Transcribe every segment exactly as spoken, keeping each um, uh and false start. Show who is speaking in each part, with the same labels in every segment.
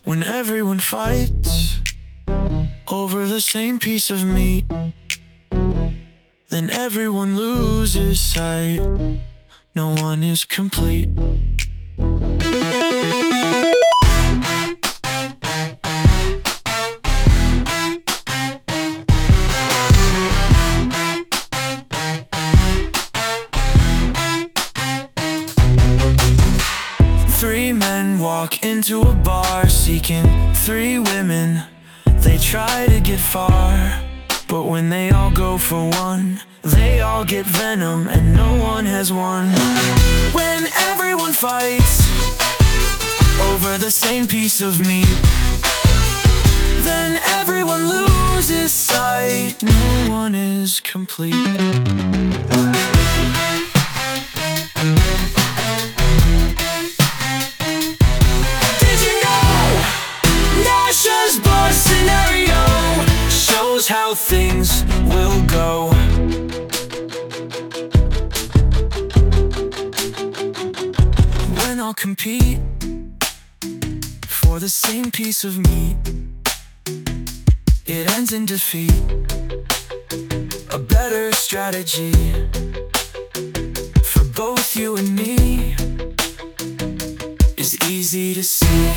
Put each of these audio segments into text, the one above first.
Speaker 1: When everyone fights over the same piece of meat, then everyone loses sight. No one is complete. Three men walk into a bar seeking three women. They try to get far, but when they all go for one, they all get venom and no one has won. When everyone fights over the same piece of meat, then everyone loses sight. No one is complete. Scenario shows how things will go. When all compete for the same piece of meat, it ends in defeat. A better strategy for both you and me is easy to see.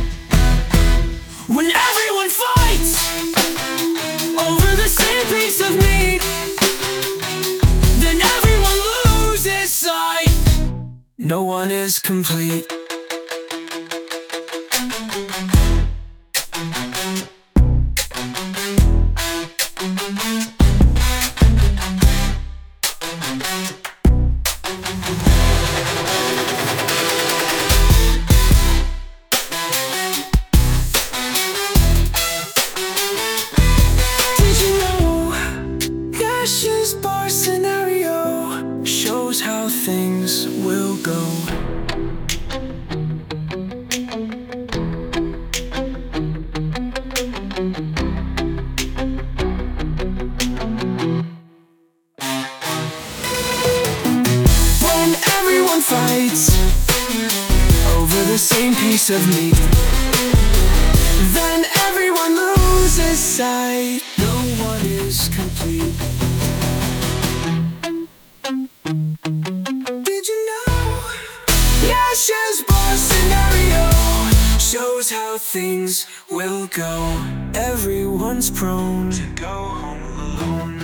Speaker 1: When everyone fights over the same piece of meat, then everyone loses sight. No one is complete. Nash's bar scenario shows how things will go. When everyone fights over the same piece of meat, then everyone loses sight. No one is complete. Did you know Nash's bar scenario shows how things will go? Everyone's prone to go home alone.